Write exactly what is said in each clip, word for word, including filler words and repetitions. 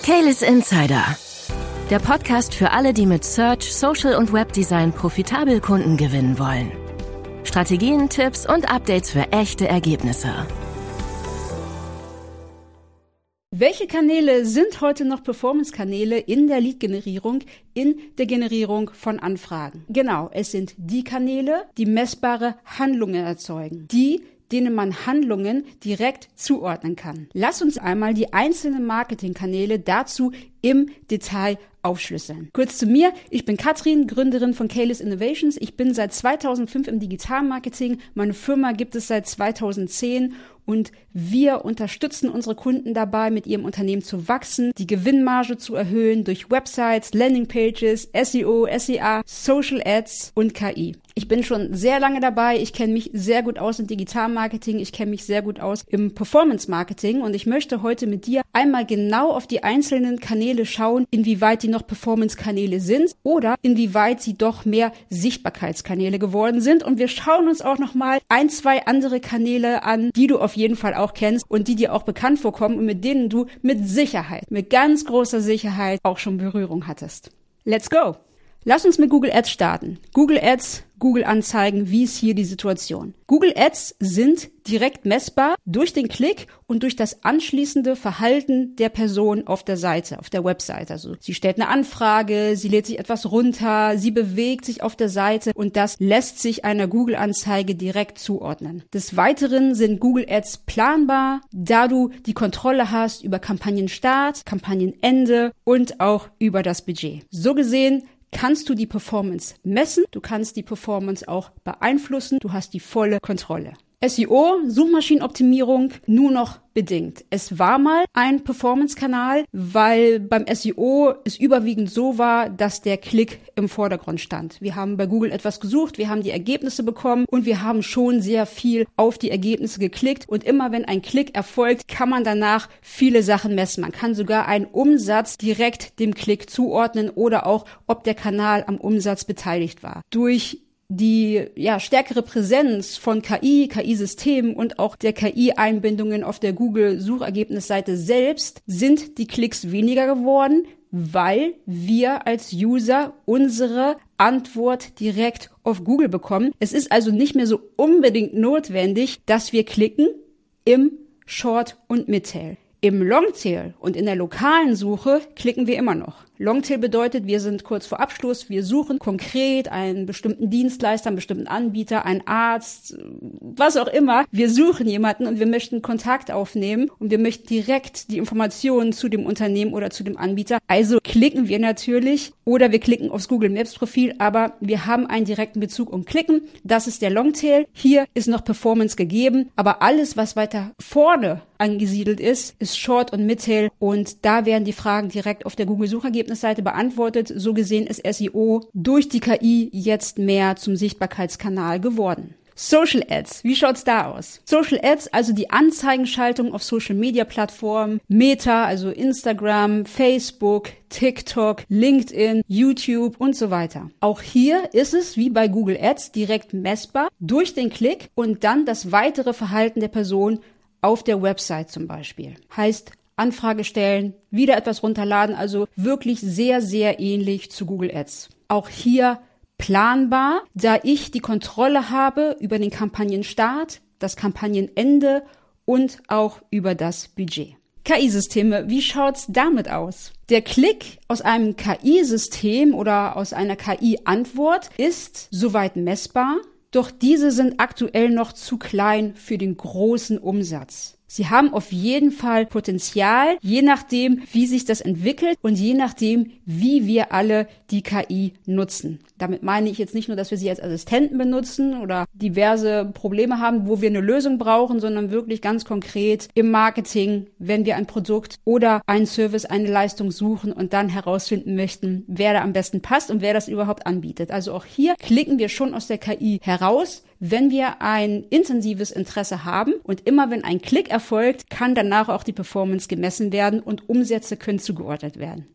Caelus Insider, der Podcast für alle, die mit Search, Social und Webdesign profitabel Kunden gewinnen wollen. Strategien, Tipps und Updates für echte Ergebnisse. Welche Kanäle sind heute noch Performance-Kanäle in der Lead-Generierung, in der Generierung von Anfragen? Genau, es sind die Kanäle, die messbare Handlungen erzeugen, die denen man Handlungen direkt zuordnen kann. Lass uns einmal die einzelnen Marketingkanäle dazu im Detail aufschlüsseln. Kurz zu mir, ich bin Katrin, Gründerin von Caelus Innovations. Ich bin seit zweitausendfünf im Digitalmarketing. Meine Firma gibt es seit zweitausendzehn und wir unterstützen unsere Kunden dabei, mit ihrem Unternehmen zu wachsen, die Gewinnmarge zu erhöhen durch Websites, Landingpages, S E O, S E A, Social Ads und K I. Ich bin schon sehr lange dabei. Ich kenne mich sehr gut aus im Digitalmarketing. Ich kenne mich sehr gut aus im Performance-Marketing und ich möchte heute mit dir einmal genau auf die einzelnen Kanäle schauen, inwieweit die noch Performance-Kanäle sind oder inwieweit sie doch mehr Sichtbarkeitskanäle geworden sind. Und wir schauen uns auch nochmal ein, zwei andere Kanäle an, die du auf jeden Fall auch kennst und die dir auch bekannt vorkommen und mit denen du mit Sicherheit, mit ganz großer Sicherheit auch schon Berührung hattest. Let's go! Lass uns mit Google Ads starten. Google Ads, Google Anzeigen, wie ist hier die Situation? Google Ads sind direkt messbar durch den Klick und durch das anschließende Verhalten der Person auf der Seite, auf der Website. Also sie stellt eine Anfrage, sie lädt sich etwas runter, sie bewegt sich auf der Seite und das lässt sich einer Google Anzeige direkt zuordnen. Des Weiteren sind Google Ads planbar, da du die Kontrolle hast über Kampagnenstart, Kampagnenende und auch über das Budget. So gesehen kannst du die Performance messen, du kannst die Performance auch beeinflussen, du hast die volle Kontrolle. S E O, Suchmaschinenoptimierung, nur noch bedingt. Es war mal ein Performance-Kanal, weil beim S E O es überwiegend so war, dass der Klick im Vordergrund stand. Wir haben bei Google etwas gesucht, wir haben die Ergebnisse bekommen und wir haben schon sehr viel auf die Ergebnisse geklickt. Und immer wenn ein Klick erfolgt, kann man danach viele Sachen messen. Man kann sogar einen Umsatz direkt dem Klick zuordnen oder auch, ob der Kanal am Umsatz beteiligt war. Durch die ja stärkere Präsenz von K I, K I-Systemen und auch der K I-Einbindungen auf der Google-Suchergebnisseite selbst sind die Klicks weniger geworden, weil wir als User unsere Antwort direkt auf Google bekommen. Es ist also nicht mehr so unbedingt notwendig, dass wir klicken im Short- und Midtail. Im Longtail und in der lokalen Suche klicken wir immer noch. Longtail bedeutet, wir sind kurz vor Abschluss, wir suchen konkret einen bestimmten Dienstleister, einen bestimmten Anbieter, einen Arzt, was auch immer. Wir suchen jemanden und wir möchten Kontakt aufnehmen und wir möchten direkt die Informationen zu dem Unternehmen oder zu dem Anbieter. Also klicken wir natürlich oder wir klicken aufs Google Maps Profil, aber wir haben einen direkten Bezug und klicken. Das ist der Longtail. Hier ist noch Performance gegeben, aber alles, was weiter vorne angesiedelt ist, ist Short und Midtail und da werden die Fragen direkt auf der Google-Suchergebnisseite beantwortet. So gesehen ist S E O durch die K I jetzt mehr zum Sichtbarkeitskanal geworden. Social Ads, wie schaut's da aus? Social Ads, also die Anzeigenschaltung auf Social Media Plattformen, Meta, also Instagram, Facebook, TikTok, LinkedIn, YouTube und so weiter. Auch hier ist es wie bei Google Ads direkt messbar durch den Klick und dann das weitere Verhalten der Person auf der Website zum Beispiel. Heißt, Anfrage stellen, wieder etwas runterladen, also wirklich sehr, sehr ähnlich zu Google Ads. Auch hier planbar, da ich die Kontrolle habe über den Kampagnenstart, das Kampagnenende und auch über das Budget. K I-Systeme, wie schaut's damit aus? Der Klick aus einem K I-System oder aus einer K I-Antwort ist soweit messbar, doch diese sind aktuell noch zu klein für den großen Umsatz. Sie haben auf jeden Fall Potenzial, je nachdem, wie sich das entwickelt und je nachdem, wie wir alle die K I nutzen. Damit meine ich jetzt nicht nur, dass wir sie als Assistenten benutzen oder diverse Probleme haben, wo wir eine Lösung brauchen, sondern wirklich ganz konkret im Marketing, wenn wir ein Produkt oder einen Service, eine Leistung suchen und dann herausfinden möchten, wer da am besten passt und wer das überhaupt anbietet. Also auch hier klicken wir schon aus der K I heraus, wenn wir ein intensives Interesse haben und immer wenn ein Klick erfolgt, kann danach auch die Performance gemessen werden und Umsätze können zugeordnet werden.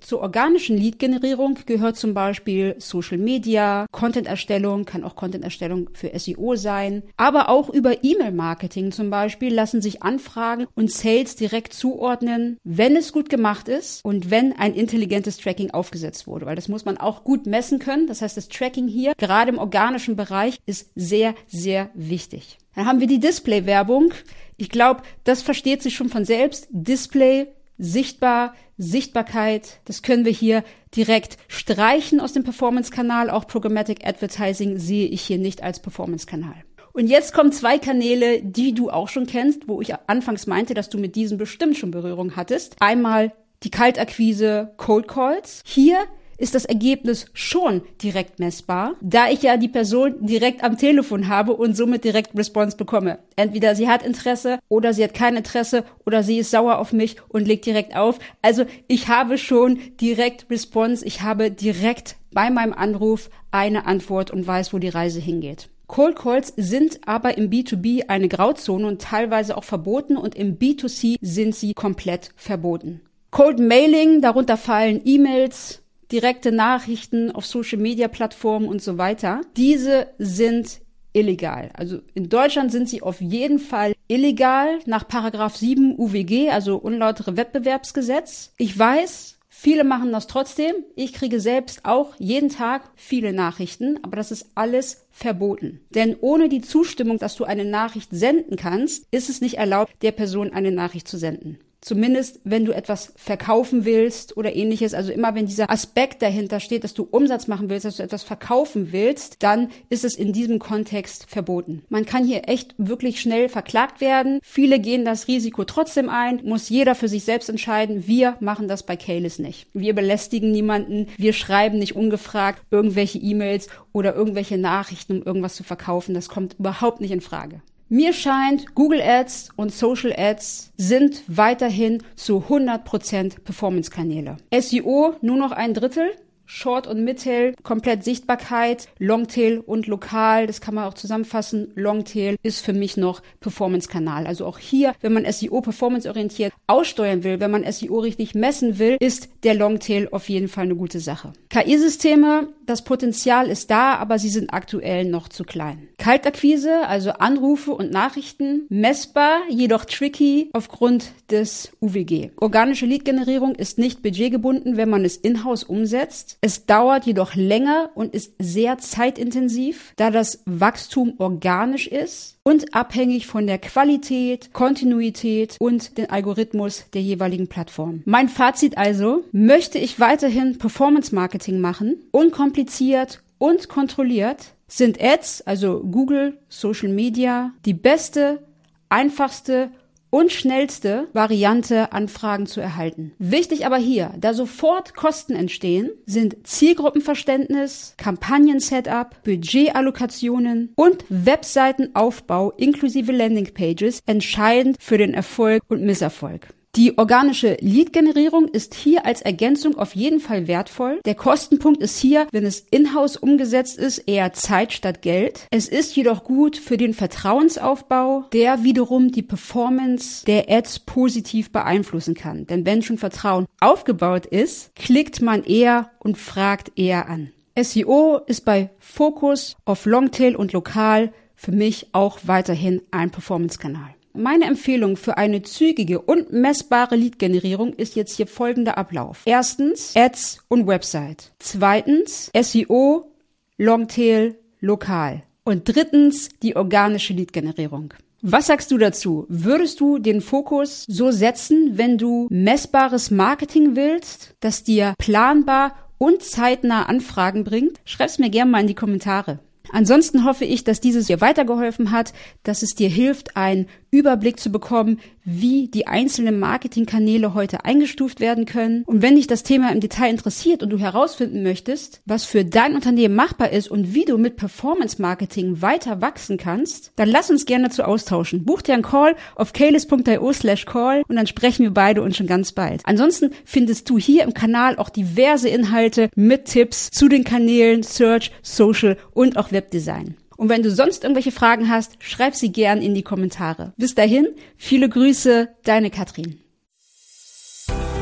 Zur organischen Lead-Generierung gehört zum Beispiel Social Media, Content-Erstellung, kann auch Content-Erstellung für S E O sein, aber auch über E-Mail-Marketing zum Beispiel lassen sich Anfragen und Sales direkt zuordnen, wenn es gut gemacht ist und wenn ein intelligentes Tracking aufgesetzt wurde, weil das muss man auch gut messen können. Das heißt, das Tracking hier, gerade im organischen Bereich, ist sehr, sehr wichtig. Dann haben wir die Display-Werbung. Ich glaube, das versteht sich schon von selbst. Display, sichtbar, Sichtbarkeit, das können wir hier direkt streichen aus dem Performance-Kanal. Auch Programmatic Advertising sehe ich hier nicht als Performance-Kanal. Und jetzt kommen zwei Kanäle, die du auch schon kennst, wo ich anfangs meinte, dass du mit diesen bestimmt schon Berührung hattest. Einmal die Kaltakquise Cold Calls. Hier ist das Ergebnis schon direkt messbar, da ich ja die Person direkt am Telefon habe und somit direkt Response bekomme. Entweder sie hat Interesse oder sie hat kein Interesse oder sie ist sauer auf mich und legt direkt auf. Also ich habe schon direkt Response, ich habe direkt bei meinem Anruf eine Antwort und weiß, wo die Reise hingeht. Cold Calls sind aber im B zwei B eine Grauzone und teilweise auch verboten und im B zwei C sind sie komplett verboten. Cold Mailing, darunter fallen E-Mails, direkte Nachrichten auf Social-Media-Plattformen und so weiter. Diese sind illegal. Also in Deutschland sind sie auf jeden Fall illegal nach Paragraph sieben U W G, also Unlautere Wettbewerbsgesetz. Ich weiß, viele machen das trotzdem. Ich kriege selbst auch jeden Tag viele Nachrichten, aber das ist alles verboten. Denn ohne die Zustimmung, dass du eine Nachricht senden kannst, ist es nicht erlaubt, der Person eine Nachricht zu senden. Zumindest, wenn du etwas verkaufen willst oder ähnliches. Also immer, wenn dieser Aspekt dahinter steht, dass du Umsatz machen willst, dass du etwas verkaufen willst, dann ist es in diesem Kontext verboten. Man kann hier echt wirklich schnell verklagt werden. Viele gehen das Risiko trotzdem ein. Muss jeder für sich selbst entscheiden. Wir machen das bei Keyless nicht. Wir belästigen niemanden. Wir schreiben nicht ungefragt irgendwelche E-Mails oder irgendwelche Nachrichten, um irgendwas zu verkaufen. Das kommt überhaupt nicht in Frage. Mir scheint, Google Ads und Social Ads sind weiterhin zu hundert Prozent Performance-Kanäle. S E O nur noch ein Drittel. Short und Midtail, komplett Sichtbarkeit, Longtail und lokal, das kann man auch zusammenfassen. Longtail ist für mich noch Performance-Kanal. Also auch hier, wenn man S E O performanceorientiert aussteuern will, wenn man S E O richtig messen will, ist der Longtail auf jeden Fall eine gute Sache. K I-Systeme, das Potenzial ist da, aber sie sind aktuell noch zu klein. Kaltakquise, also Anrufe und Nachrichten, messbar, jedoch tricky aufgrund des U W G. Organische Lead-Generierung ist nicht budgetgebunden, wenn man es in-house umsetzt. Es dauert jedoch länger und ist sehr zeitintensiv, da das Wachstum organisch ist und abhängig von der Qualität, Kontinuität und den Algorithmus der jeweiligen Plattform. Mein Fazit also, möchte ich weiterhin Performance-Marketing machen, unkompliziert und kontrolliert, sind Ads, also Google, Social Media, die beste, einfachste und schnellste Variante, Anfragen zu erhalten. Wichtig aber hier, da sofort Kosten entstehen, sind Zielgruppenverständnis, Kampagnen-Setup, Budgetallokationen und Webseitenaufbau inklusive Landingpages entscheidend für den Erfolg und Misserfolg. Die organische Lead-Generierung ist hier als Ergänzung auf jeden Fall wertvoll. Der Kostenpunkt ist hier, wenn es in-house umgesetzt ist, eher Zeit statt Geld. Es ist jedoch gut für den Vertrauensaufbau, der wiederum die Performance der Ads positiv beeinflussen kann. Denn wenn schon Vertrauen aufgebaut ist, klickt man eher und fragt eher an. S E O ist bei Fokus auf Longtail und lokal für mich auch weiterhin ein Performance-Kanal. Meine Empfehlung für eine zügige und messbare Lead-Generierung ist jetzt hier folgender Ablauf. Erstens Ads und Website. Zweitens S E O, Longtail, lokal. Und drittens die organische Lead-Generierung. Was sagst du dazu? Würdest du den Fokus so setzen, wenn du messbares Marketing willst, das dir planbar und zeitnah Anfragen bringt? Schreib's mir gerne mal in die Kommentare. Ansonsten hoffe ich, dass dieses dir weitergeholfen hat, dass es dir hilft, einen Überblick zu bekommen, wie die einzelnen Marketingkanäle heute eingestuft werden können. Und wenn dich das Thema im Detail interessiert und du herausfinden möchtest, was für dein Unternehmen machbar ist und wie du mit Performance Marketing weiter wachsen kannst, dann lass uns gerne dazu austauschen. Buch dir einen Call auf keyless punkt io slash call und dann sprechen wir beide uns schon ganz bald. Ansonsten findest du hier im Kanal auch diverse Inhalte mit Tipps zu den Kanälen Search, Social und auch Webdesign. Und wenn du sonst irgendwelche Fragen hast, schreib sie gern in die Kommentare. Bis dahin, viele Grüße, deine Katrin.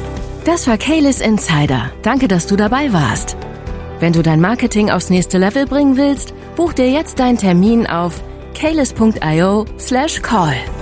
Das war Keyless Insider. Danke, dass du dabei warst. Wenn du dein Marketing aufs nächste Level bringen willst, buch dir jetzt deinen Termin auf keyless punkt io slash call.